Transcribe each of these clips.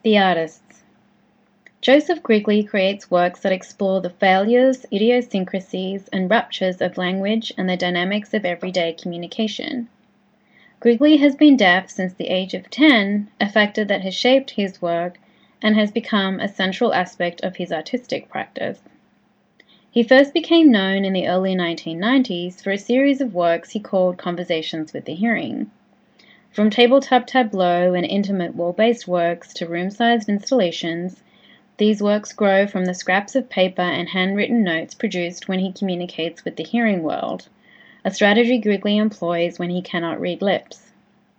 The artists. Joseph Grigley creates works that explore the failures, idiosyncrasies, and ruptures of language and the dynamics of everyday communication. Grigley has been deaf since the age of 10, a factor that has shaped his work and has become a central aspect of his artistic practice. He first became known in the early 1990s for a series of works he called Conversations with the Hearing. From tabletop tableau and intimate wall-based works to room-sized installations, these works grow from the scraps of paper and handwritten notes produced when he communicates with the hearing world, a strategy Grigley employs when he cannot read lips.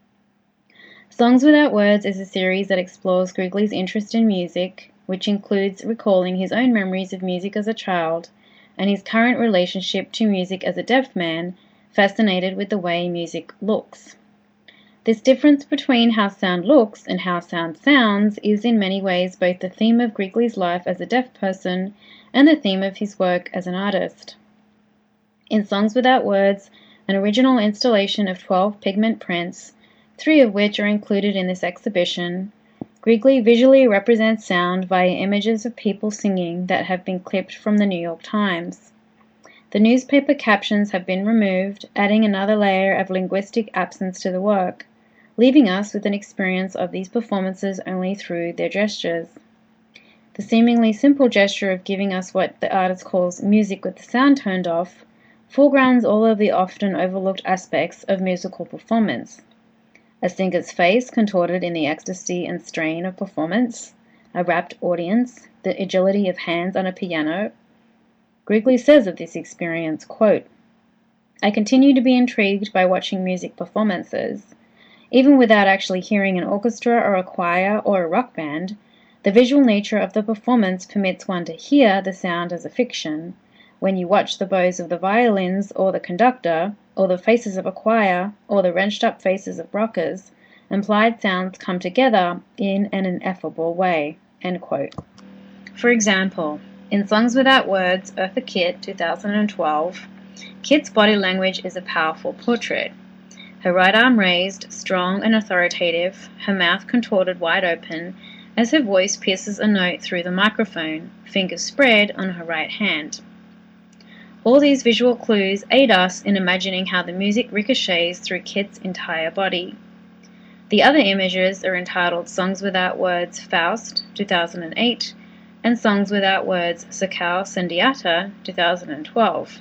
Songs Without Words is a series that explores Grigley's interest in music, which includes recalling his own memories of music as a child and his current relationship to music as a deaf man, fascinated with the way music looks. This difference between how sound looks and how sound sounds is in many ways both the theme of Grigley's life as a deaf person and the theme of his work as an artist. In Songs Without Words, an original installation of 12 pigment prints, 3 of which are included in this exhibition, Grigley visually represents sound via images of people singing that have been clipped from the New York Times. The newspaper captions have been removed, adding another layer of linguistic absence to the work, leaving us with an experience of these performances only through their gestures. The seemingly simple gesture of giving us what the artist calls music with the sound turned off foregrounds all of the often overlooked aspects of musical performance. A singer's face contorted in the ecstasy and strain of performance, a rapt audience, the agility of hands on a piano. Grigley says of this experience, quote, "I continue to be intrigued by watching music performances. Even without actually hearing an orchestra or a choir or a rock band, the visual nature of the performance permits one to hear the sound as a fiction. When you watch the bows of the violins or the conductor, or the faces of a choir, or the wrenched-up faces of rockers, implied sounds come together in an ineffable way." End quote. For example, in Songs Without Words, Eartha Kitt, 2012, Kitt's body language is a powerful portrait. Her right arm raised, strong and authoritative, her mouth contorted wide open as her voice pierces a note through the microphone, fingers spread on her right hand. All these visual clues aid us in imagining how the music ricochets through Kitt's entire body. The other images are entitled Songs Without Words, Faust, 2008, and Songs Without Words, Sakau Sendiata, 2012.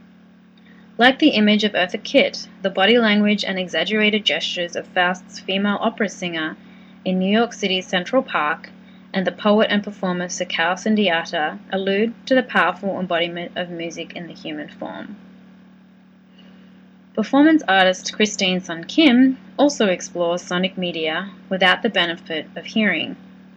Like the image of Eartha Kitt, the body language and exaggerated gestures of Faust's female opera singer in New York City's Central Park and the poet and performer Sakau Sendiata allude to the powerful embodiment of music in the human form. Performance artist Christine Sun Kim also explores sonic media without the benefit of hearing.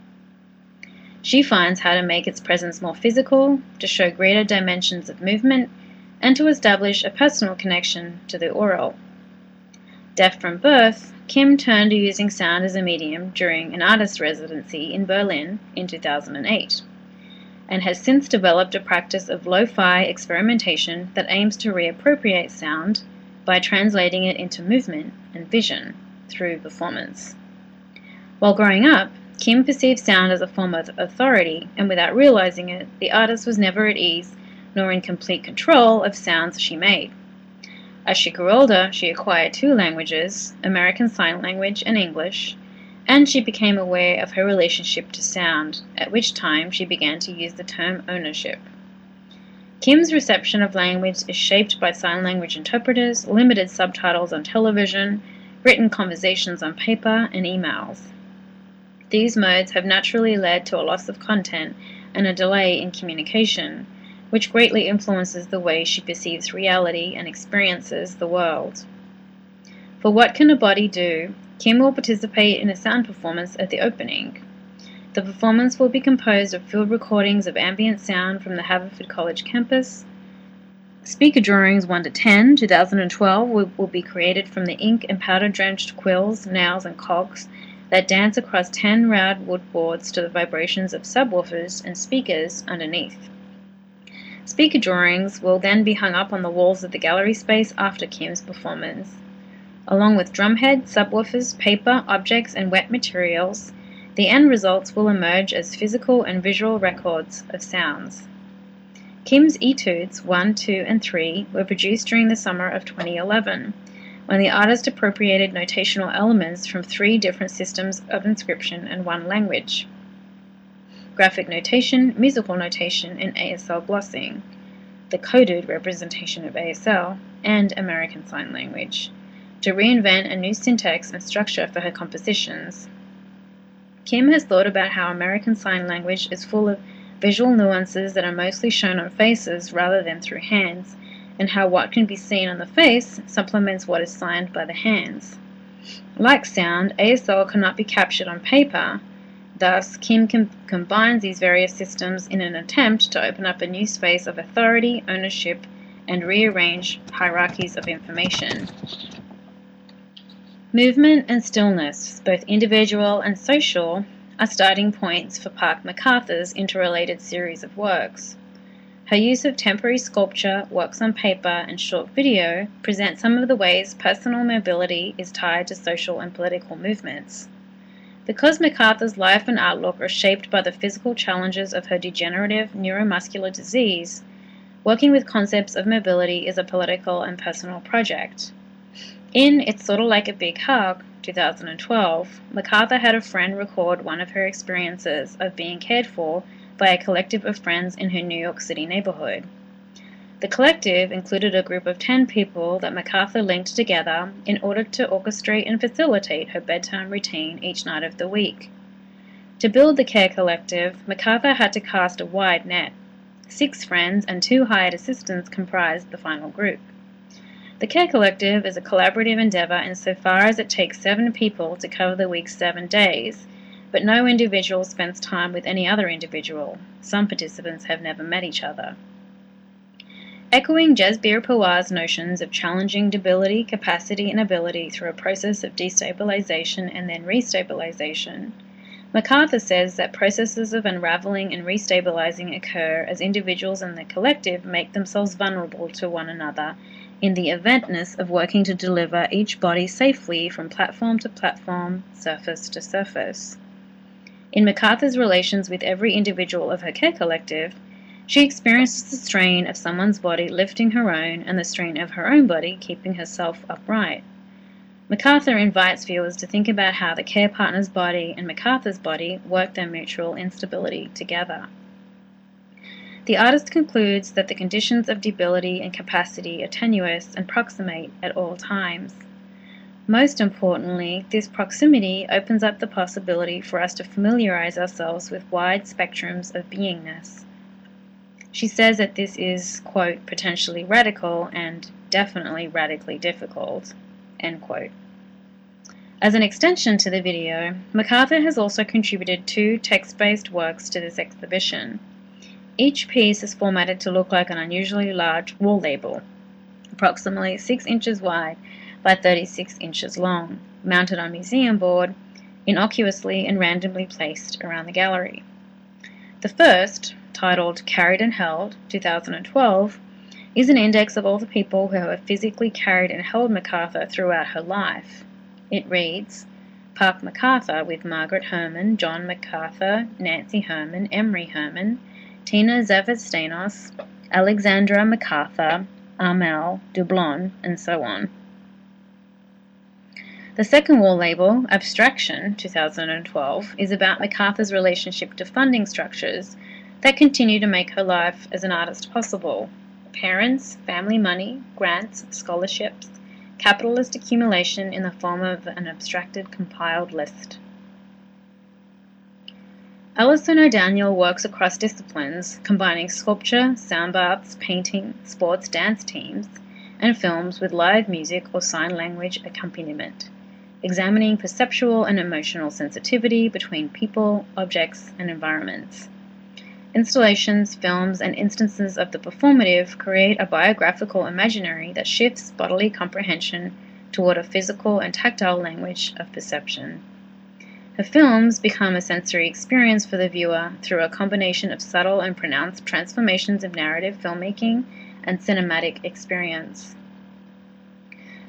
She finds how to make its presence more physical, to show greater dimensions of movement, and to establish a personal connection to the oral. Deaf from birth, Kim turned to using sound as a medium during an artist residency in Berlin in 2008, and has since developed a practice of lo-fi experimentation that aims to reappropriate sound by translating it into movement and vision through performance. While growing up, Kim perceived sound as a form of authority, and without realizing it, the artist was never at ease nor in complete control of sounds she made. As she grew older, she acquired 2 languages, American Sign Language and English, and she became aware of her relationship to sound, at which time she began to use the term ownership. Kim's reception of language is shaped by sign language interpreters, limited subtitles on television, written conversations on paper, and emails. These modes have naturally led to a loss of content and a delay in communication, which greatly influences the way she perceives reality and experiences the world. For What Can a Body Do?, Kim will participate in a sound performance at the opening. The performance will be composed of field recordings of ambient sound from the Haverford College campus. Speaker drawings 1 to 10, 2012, will be created from the ink and powder-drenched quills, nails, and cogs that dance across 10 round wood boards to the vibrations of subwoofers and speakers underneath. Speaker drawings will then be hung up on the walls of the gallery space after Kim's performance. Along with drumheads, subwoofers, paper, objects, and wet materials, The end results will emerge as physical and visual records of sounds. Kim's etudes 1, 2, and 3 were produced during the summer of 2011, when the artist appropriated notational elements from 3 different systems of inscription and 1 language: graphic notation, musical notation, and ASL glossing, the coded representation of ASL, and American Sign Language, to reinvent a new syntax and structure for her compositions. Kim has thought about how American Sign Language is full of visual nuances that are mostly shown on faces rather than through hands, and how what can be seen on the face supplements what is signed by the hands. Like sound, ASL cannot be captured on paper. Thus, Kim combines these various systems in an attempt to open up a new space of authority, ownership, and rearrange hierarchies of information. Movement and stillness, both individual and social, are starting points for Park McArthur's interrelated series of works. Her use of temporary sculpture, works on paper, and short video present some of the ways personal mobility is tied to social and political movements. Because McArthur's life and outlook are shaped by the physical challenges of her degenerative neuromuscular disease, working with concepts of mobility is a political and personal project. In It's Sorta Like a Big Hug, 2012, McArthur had a friend record one of her experiences of being cared for by a collective of friends in her New York City neighborhood. The collective included a group of 10 people that McArthur linked together in order to orchestrate and facilitate her bedtime routine each night of the week. To build the care collective, McArthur had to cast a wide net. 6 friends and 2 hired assistants comprised the final group. The care collective is a collaborative endeavor insofar as it takes 7 people to cover the week's 7 days, but no individual spends time with any other individual. Some participants have never met each other. Echoing Jesbir Puar's notions of challenging debility, capacity, and ability through a process of destabilization and then restabilization, McArthur says that processes of unraveling and restabilizing occur as individuals and the collective make themselves vulnerable to one another in the eventness of working to deliver each body safely from platform to platform, surface to surface. In McArthur's relations with every individual of her care collective, she experiences the strain of someone's body lifting her own and the strain of her own body keeping herself upright. McArthur invites viewers to think about how the care partner's body and McArthur's body work their mutual instability together. The artist concludes that the conditions of debility and capacity are tenuous and proximate at all times. Most importantly, this proximity opens up the possibility for us to familiarize ourselves with wide spectrums of beingness. She says that this is, quote, potentially radical and definitely radically difficult, end quote. As an extension to the video, McArthur has also contributed 2 text-based works to this exhibition. Each piece is formatted to look like an unusually large wall label, approximately 6 inches wide by 36 inches long, mounted on museum board, innocuously and randomly placed around the gallery. The first, titled Carried and Held, 2012, is an index of all the people who have physically carried and held McArthur throughout her life. It reads, Park McArthur with Margaret Herman, John McArthur, Nancy Herman, Emery Herman, Tina Zavitstanos, Alexandra McArthur, Armel, Dublon, and so on. The second wall label, Abstraction, 2012, is about McArthur's relationship to funding structures that continue to make her life as an artist possible: parents, family money, grants, scholarships, capitalist accumulation in the form of an abstracted compiled list. Alison O'Daniel works across disciplines, combining sculpture, sound baths, painting, sports dance teams, and films with live music or sign language accompaniment, examining perceptual and emotional sensitivity between people, objects, and environments. Installations, films, and instances of the performative create a biographical imaginary that shifts bodily comprehension toward a physical and tactile language of perception. Her films become a sensory experience for the viewer through a combination of subtle and pronounced transformations of narrative filmmaking and cinematic experience.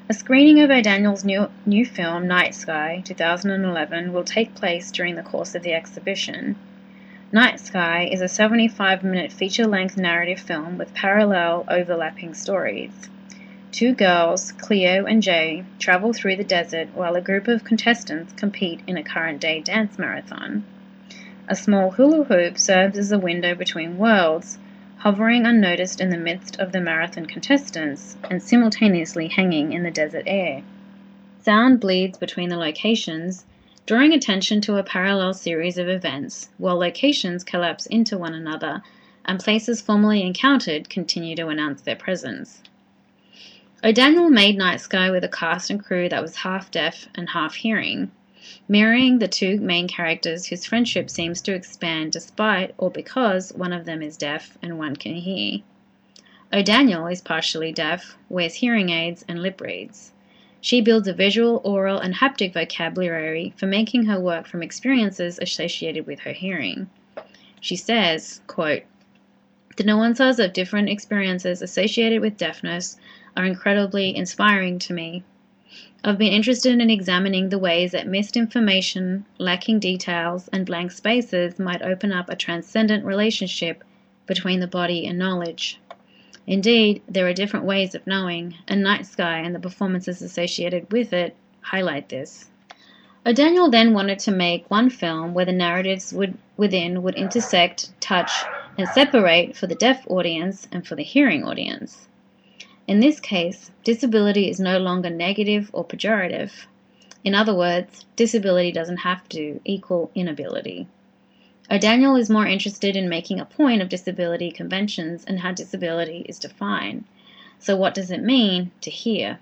A screening of O'Daniel's new film, Night Sky, 2011, will take place during the course of the exhibition. Night Sky is a 75-minute feature-length narrative film with parallel, overlapping stories. Two girls, Cleo and Jay, travel through the desert while a group of contestants compete in a current-day dance marathon. A small hula hoop serves as a window between worlds, hovering unnoticed in the midst of the marathon contestants and simultaneously hanging in the desert air. Sound bleeds between the locations, drawing attention to a parallel series of events, while locations collapse into one another and places formerly encountered continue to announce their presence. O'Daniel made Night Sky with a cast and crew that was half deaf and half hearing, mirroring the two main characters whose friendship seems to expand despite or because one of them is deaf and one can hear. O'Daniel is partially deaf, wears hearing aids, and lip reads. She builds a visual, oral, and haptic vocabulary for making her work from experiences associated with her hearing. She says, quote, "The nuances of different experiences associated with deafness are incredibly inspiring to me. I've been interested in examining the ways that missed information, lacking details, and blank spaces might open up a transcendent relationship between the body and knowledge. Indeed, there are different ways of knowing, and Night Sky and the performances associated with it highlight this." O'Daniel then wanted to make one film where the narratives within would intersect, touch, and separate for the deaf audience and for the hearing audience. In this case, disability is no longer negative or pejorative. In other words, disability doesn't have to equal inability. O'Daniel is more interested in making a point of disability conventions and how disability is defined. So what does it mean to hear?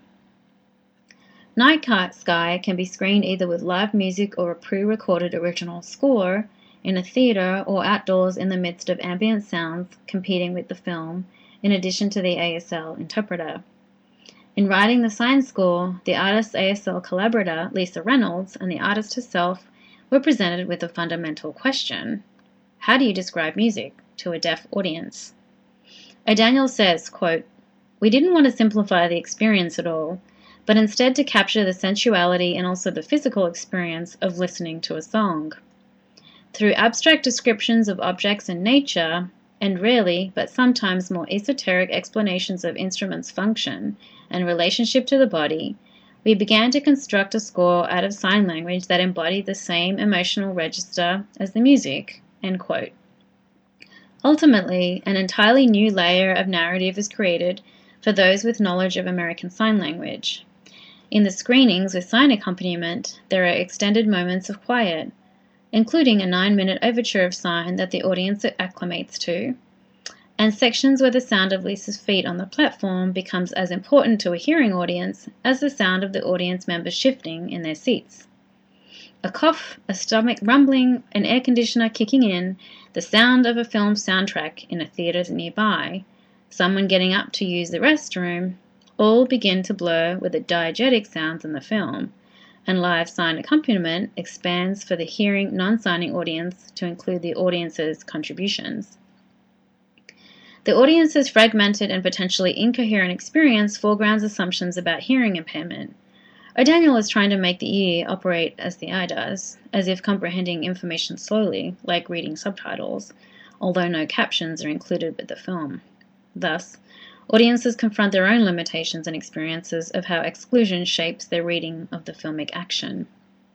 Night Sky can be screened either with live music or a pre-recorded original score, in a theatre or outdoors in the midst of ambient sounds competing with the film, in addition to the ASL interpreter. In writing the sign score, the artist's ASL collaborator, Lisa Reynolds, and the artist herself were presented with a fundamental question. How do you describe music to a deaf audience? O'Daniel says, quote, "We didn't want to simplify the experience at all, but instead to capture the sensuality and also the physical experience of listening to a song. Through abstract descriptions of objects and nature, and rarely, but sometimes more esoteric explanations of instruments' function and relationship to the body, we began to construct a score out of sign language that embodied the same emotional register as the music." End quote. Ultimately, an entirely new layer of narrative is created for those with knowledge of American Sign Language. In the screenings with sign accompaniment, there are extended moments of quiet, including a 9-minute overture of sign that the audience acclimates to, and sections where the sound of Lisa's feet on the platform becomes as important to a hearing audience as the sound of the audience members shifting in their seats. A cough, a stomach rumbling, an air conditioner kicking in, the sound of a film soundtrack in a theatre nearby, someone getting up to use the restroom, all begin to blur with the diegetic sounds in the film, and live sign accompaniment expands for the hearing non-signing audience to include the audience's contributions. The audience's fragmented and potentially incoherent experience foregrounds assumptions about hearing impairment. O'Daniel is trying to make the ear operate as the eye does, as if comprehending information slowly, like reading subtitles, although no captions are included with the film. Thus, audiences confront their own limitations and experiences of how exclusion shapes their reading of the filmic action.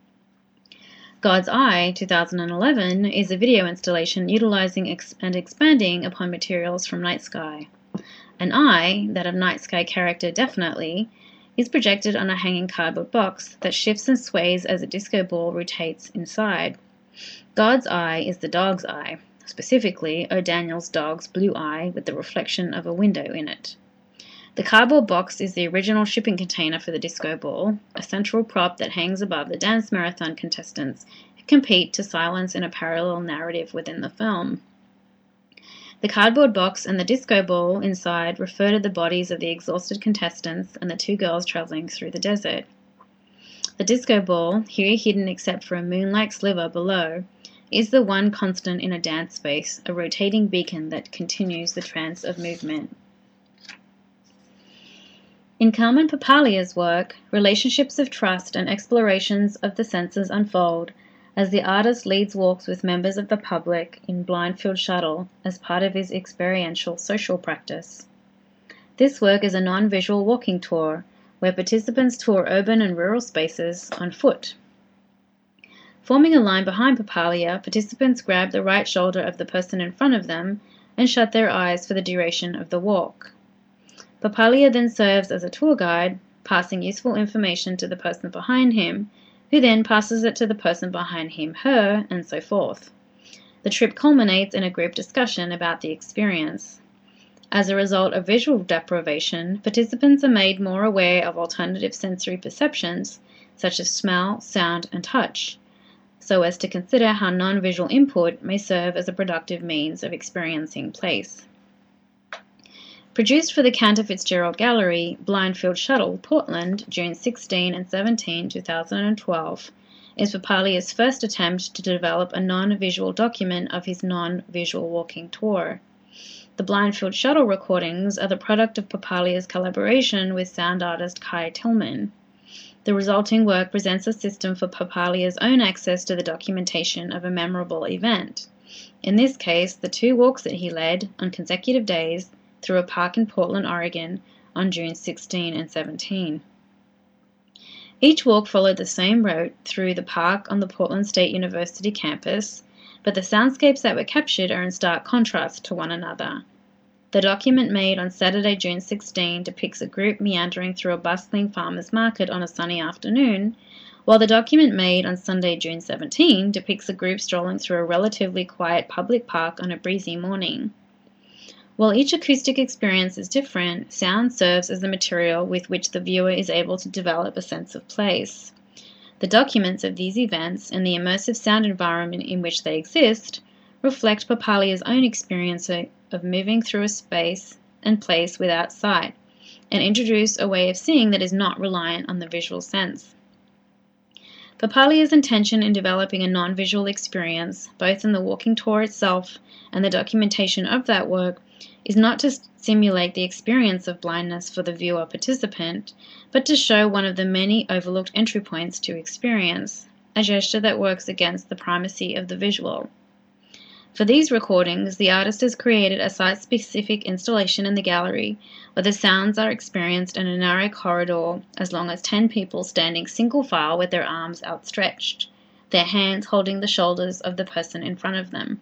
God's Eye, 2011, is a video installation utilizing and expanding upon materials from Night Sky. An eye, that of Night Sky character definitely, is projected on a hanging cardboard box that shifts and sways as a disco ball rotates inside. God's Eye is the dog's eye, specifically O'Daniel's dog's blue eye with the reflection of a window in it. The cardboard box is the original shipping container for the disco ball, a central prop that hangs above the dance marathon contestants who compete to silence in a parallel narrative within the film. The cardboard box and the disco ball inside refer to the bodies of the exhausted contestants and the two girls traveling through the desert. The disco ball, here hidden except for a moon-like sliver below, is the one constant in a dance space, a rotating beacon that continues the trance of movement. In Carmen Papalia's work, relationships of trust and explorations of the senses unfold as the artist leads walks with members of the public in Blindfield Shuttle as part of his experiential social practice. This work is a non-visual walking tour where participants tour urban and rural spaces on foot. Forming a line behind Papalia, participants grab the right shoulder of the person in front of them and shut their eyes for the duration of the walk. Papalia then serves as a tour guide, passing useful information to the person behind him, who then passes it to the person behind him, her, and so forth. The trip culminates in a group discussion about the experience. As a result of visual deprivation, participants are made more aware of alternative sensory perceptions, such as smell, sound, and touch, so as to consider how non-visual input may serve as a productive means of experiencing place. Produced for the Cantor Fitzgerald Gallery, Blindfield Shuttle, Portland, June 16 and 17, 2012, is Papalia's first attempt to develop a non-visual document of his non-visual walking tour. The Blindfield Shuttle recordings are the product of Papalia's collaboration with sound artist Kai Tillman. The resulting work presents a system for Papalia's own access to the documentation of a memorable event. In this case, the 2 walks that he led on consecutive days through a park in Portland, Oregon on June 16 and 17. Each walk followed the same route through the park on the Portland State University campus, but the soundscapes that were captured are in stark contrast to one another. The document made on Saturday, June 16 depicts a group meandering through a bustling farmer's market on a sunny afternoon, while the document made on Sunday, June 17 depicts a group strolling through a relatively quiet public park on a breezy morning. While each acoustic experience is different, sound serves as the material with which the viewer is able to develop a sense of place. The documents of these events and the immersive sound environment in which they exist reflect Papalia's own experience of moving through a space and place without sight, and introduce a way of seeing that is not reliant on the visual sense. Papalia's intention in developing a non-visual experience, both in the walking tour itself and the documentation of that work, is not to simulate the experience of blindness for the viewer participant, but to show one of the many overlooked entry points to experience, a gesture that works against the primacy of the visual. For these recordings, the artist has created a site-specific installation in the gallery where the sounds are experienced in a narrow corridor as long as 10 people standing single file with their arms outstretched, their hands holding the shoulders of the person in front of them.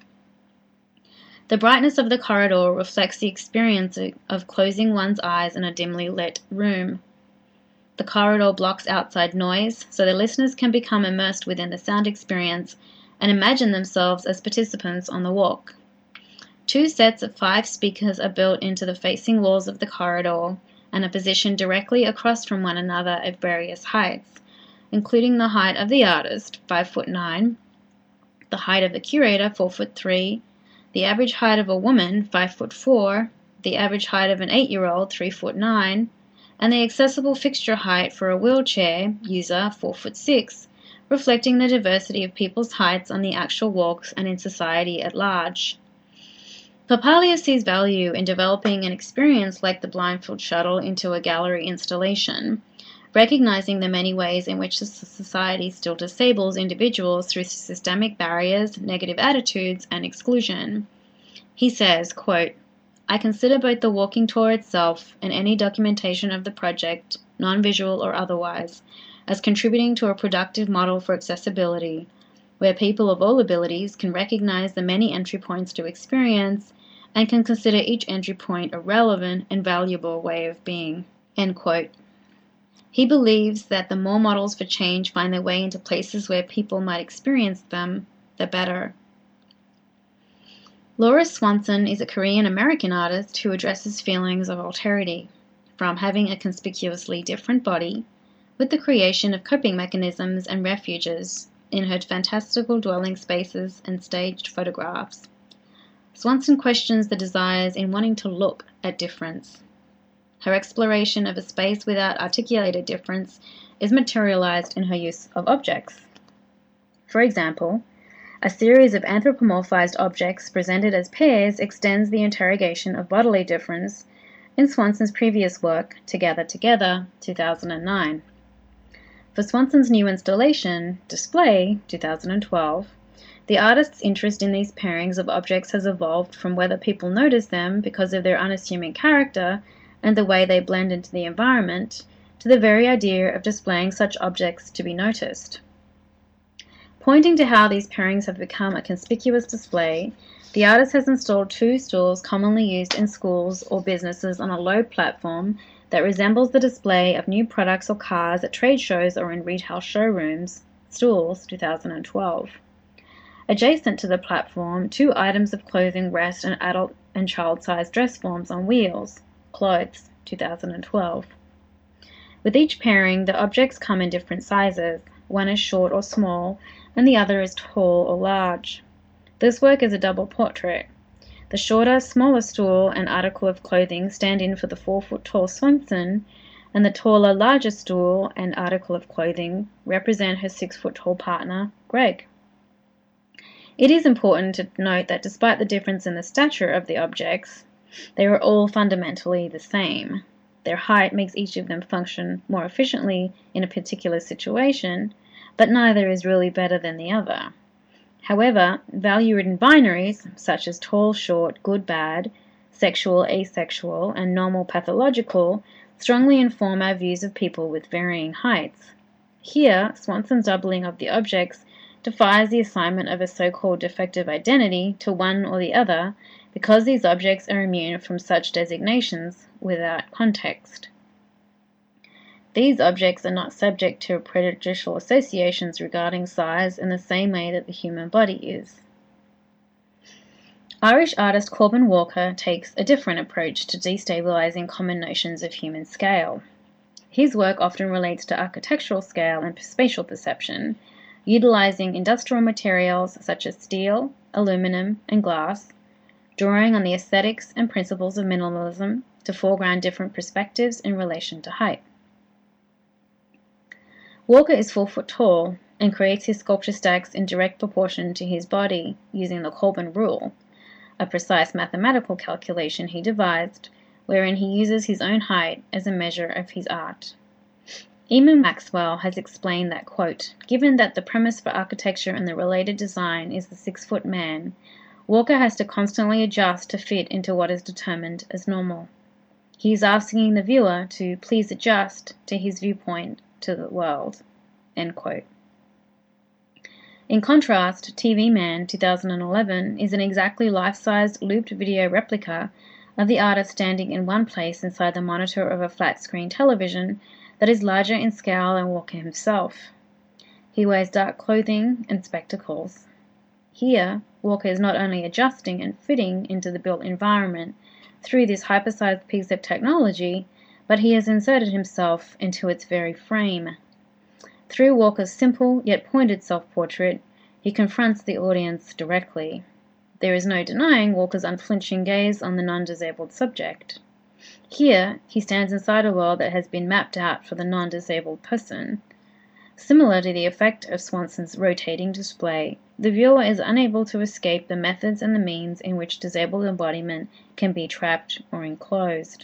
The brightness of the corridor reflects the experience of closing one's eyes in a dimly lit room. The corridor blocks outside noise, so the listeners can become immersed within the sound experience and imagine themselves as participants on the walk. 2 sets of 5 speakers are built into the facing walls of the corridor and are positioned directly across from one another at various heights, including the height of the artist, 5'9", the height of the curator, 4'3", the average height of a woman, 5'4", the average height of an 8-year-old, 3'9", and the accessible fixture height for a wheelchair user, 4'6", reflecting the diversity of people's heights on the actual walks and in society at large. Papalia sees value in developing an experience like the Blindfield Shuttle into a gallery installation, recognizing the many ways in which society still disables individuals through systemic barriers, negative attitudes, and exclusion. He says, quote, "I consider both the walking tour itself and any documentation of the project, non-visual or otherwise, as contributing to a productive model for accessibility, where people of all abilities can recognize the many entry points to experience and can consider each entry point a relevant and valuable way of being." End quote. He believes that the more models for change find their way into places where people might experience them, the better. Laura Swanson is a Korean-American artist who addresses feelings of alterity, from having a conspicuously different body, with the creation of coping mechanisms and refuges in her fantastical dwelling spaces and staged photographs. Swanson questions the desires in wanting to look at difference. Her exploration of a space without articulated difference is materialized in her use of objects. For example, a series of anthropomorphized objects presented as pairs extends the interrogation of bodily difference in Swanson's previous work, Together Together, 2009. For Swanson's new installation, Display, 2012, the artist's interest in these pairings of objects has evolved from whether people notice them because of their unassuming character and the way they blend into the environment, to the very idea of displaying such objects to be noticed. Pointing to how these pairings have become a conspicuous display, the artist has installed 2 stools commonly used in schools or businesses on a low platform that resembles the display of new products or cars at trade shows or in retail showrooms. Stools, 2012. Adjacent to the platform, 2 items of clothing rest in adult and child-sized dress forms on wheels. Clothes, 2012. With each pairing, the objects come in different sizes. One is short or small, and the other is tall or large. This work is a double portrait. The shorter, smaller stool and article of clothing stand in for the 4-foot-tall Swanson, and the taller, larger stool and article of clothing represent her 6-foot-tall partner, Greg. It is important to note that despite the difference in the stature of the objects, they are all fundamentally the same. Their height makes each of them function more efficiently in a particular situation, but neither is really better than the other. However, value-ridden binaries, such as tall, short, good, bad, sexual, asexual, and normal, pathological, strongly inform our views of people with varying heights. Here, Swanson's doubling of the objects defies the assignment of a so-called defective identity to one or the other because these objects are immune from such designations without context. These objects are not subject to prejudicial associations regarding size in the same way that the human body is. Irish artist Corbin Walker takes a different approach to destabilizing common notions of human scale. His work often relates to architectural scale and spatial perception, utilizing industrial materials such as steel, aluminum, and glass, drawing on the aesthetics and principles of minimalism to foreground different perspectives in relation to height. Walker is 4 foot tall and creates his sculpture stacks in direct proportion to his body using the Corbin rule, a precise mathematical calculation he devised wherein he uses his own height as a measure of his art. Eamon Maxwell has explained that, quote, given that the premise for architecture and the related design is the 6-foot man, Walker has to constantly adjust to fit into what is determined as normal. He is asking the viewer to please adjust to his viewpoint to the world, end quote. In contrast, TV Man 2011 is an exactly life-sized looped video replica of the artist standing in one place inside the monitor of a flat-screen television that is larger in scale than Walker himself. He wears dark clothing and spectacles. Here, Walker is not only adjusting and fitting into the built environment through this hypersized piece of technology, but he has inserted himself into its very frame. Through Walker's simple yet pointed self-portrait, he confronts the audience directly. There is no denying Walker's unflinching gaze on the non-disabled subject. Here, he stands inside a world that has been mapped out for the non-disabled person. Similar to the effect of Swanson's rotating display, the viewer is unable to escape the methods and the means in which disabled embodiment can be trapped or enclosed.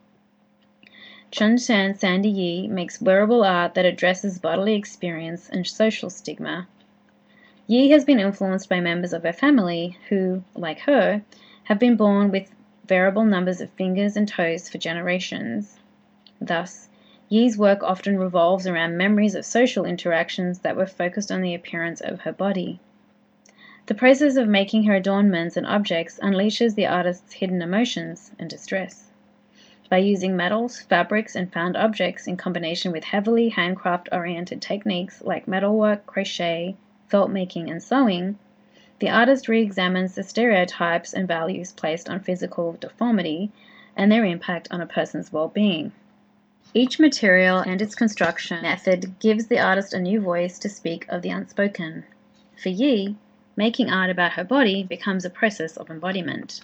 Chun-San Sandy Yi makes wearable art that addresses bodily experience and social stigma. Yi has been influenced by members of her family who, like her, have been born with variable numbers of fingers and toes for generations. Thus, Yi's work often revolves around memories of social interactions that were focused on the appearance of her body. The process of making her adornments and objects unleashes the artist's hidden emotions and distress. By using metals, fabrics, and found objects in combination with heavily handcraft-oriented techniques like metalwork, crochet, felt making, and sewing, the artist re-examines the stereotypes and values placed on physical deformity and their impact on a person's well-being. Each material and its construction method gives the artist a new voice to speak of the unspoken. For Yi, making art about her body becomes a process of embodiment.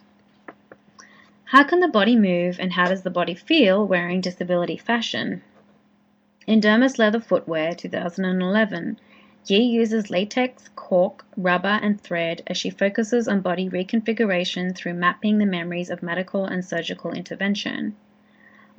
How can the body move and how does the body feel wearing disability fashion? In Dermis Leather Footwear 2011, Yi uses latex, cork, rubber, and thread as she focuses on body reconfiguration through mapping the memories of medical and surgical intervention.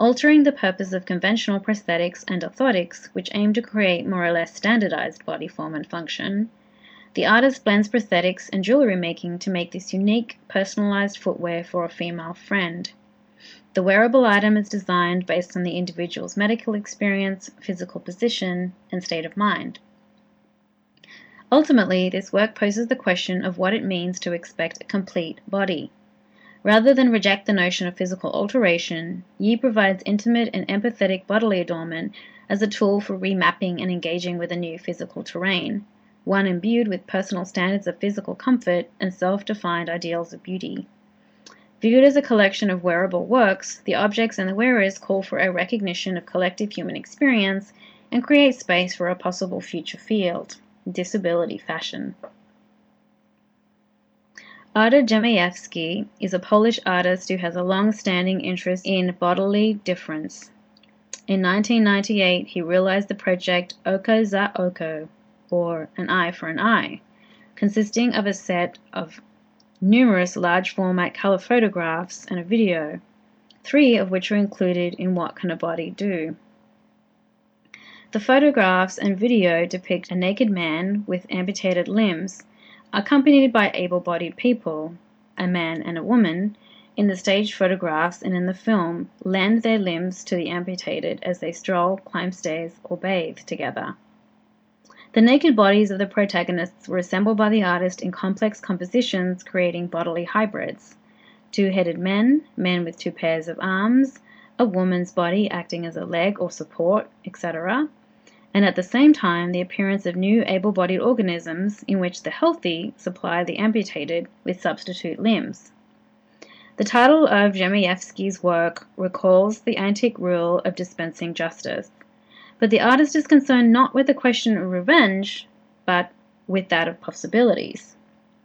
altering the purpose of conventional prosthetics and orthotics, which aim to create more or less standardized body form and function. The artist blends prosthetics and jewelry making to make this unique, personalized footwear for a female friend. The wearable item is designed based on the individual's medical experience, physical position, and state of mind. Ultimately, this work poses the question of what it means to expect a complete body. Rather than reject the notion of physical alteration, Yi provides intimate and empathetic bodily adornment as a tool for remapping and engaging with a new physical terrain, one imbued with personal standards of physical comfort and self-defined ideals of beauty. Viewed as a collection of wearable works, the objects and the wearers call for a recognition of collective human experience and create space for a possible future field, disability fashion. Ada Jemajewski is a Polish artist who has a long-standing interest in bodily difference. In 1998, he realized the project Oko za Oko, or An Eye for an Eye, consisting of a set of numerous large-format color photographs and a video, 3 of which are included in What Can a Body Do? The photographs and video depict a naked man with amputated limbs, accompanied by able-bodied people, a man and a woman. In the staged photographs and in the film, lend their limbs to the amputated as they stroll, climb stairs, or bathe together. The naked bodies of the protagonists were assembled by the artist in complex compositions, creating bodily hybrids. 2-headed men, men with 2 pairs of arms, a woman's body acting as a leg or support, etc., and at the same time the appearance of new able-bodied organisms in which the healthy supply the amputated with substitute limbs. The title of Jemajewski's work recalls the antique rule of dispensing justice, but the artist is concerned not with the question of revenge, but with that of possibilities.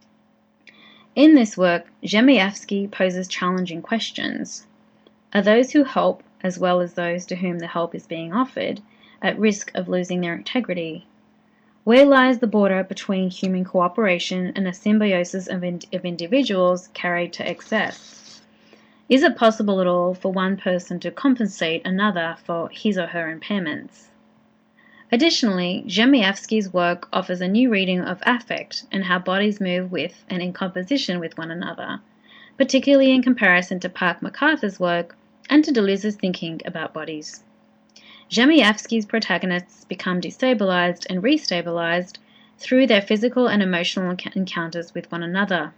In this work, Jemajewski poses challenging questions. Are those who help, as well as those to whom the help is being offered, at risk of losing their integrity? Where lies the border between human cooperation and a symbiosis of individuals carried to excess? Is it possible at all for one person to compensate another for his or her impairments? Additionally, Jemajewski's work offers a new reading of affect and how bodies move with and in composition with one another, particularly in comparison to Park MacArthur's work and to Deleuze's thinking about bodies. Jemajewski's protagonists become destabilized and restabilized through their physical and emotional encounters with one another.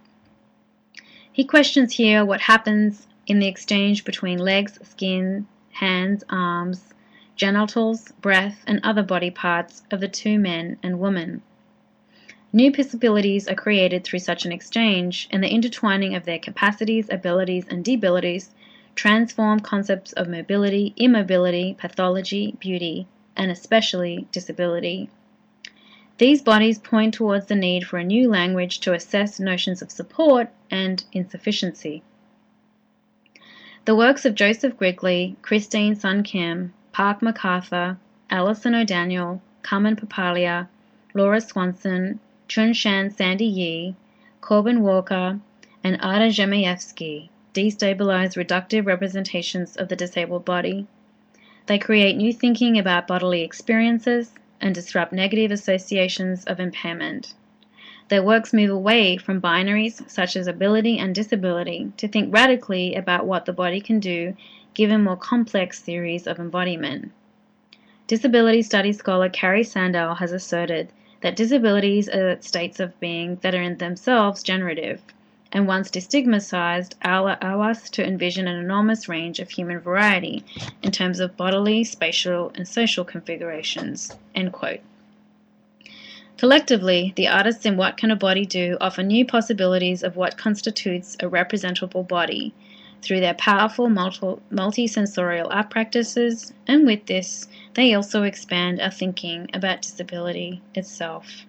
He questions here what happens in the exchange between legs, skin, hands, arms, genitals, breath, and other body parts of the 2 men and woman. New possibilities are created through such an exchange, and the intertwining of their capacities, abilities, and debilities transform concepts of mobility, immobility, pathology, beauty, and especially disability. These bodies point towards the need for a new language to assess notions of support and insufficiency. The works of Joseph Grigley, Christine Sun Kim, Park MacArthur, Alison O'Daniel, Carmen Papalia, Laura Swanson, Chun Shan Sandy Yi, Corbin Walker, and Ada Jemajewski destabilize reductive representations of the disabled body. They create new thinking about bodily experiences and disrupt negative associations of impairment. Their works move away from binaries such as ability and disability to think radically about what the body can do given more complex theories of embodiment. Disability studies scholar Carrie Sandel has asserted that disabilities are states of being that are in themselves generative, and once destigmatized, allow us to envision an enormous range of human variety in terms of bodily, spatial, and social configurations." End quote. Collectively, the artists in What Can a Body Do offer new possibilities of what constitutes a representable body through their powerful multisensorial art practices, and with this, they also expand our thinking about disability itself.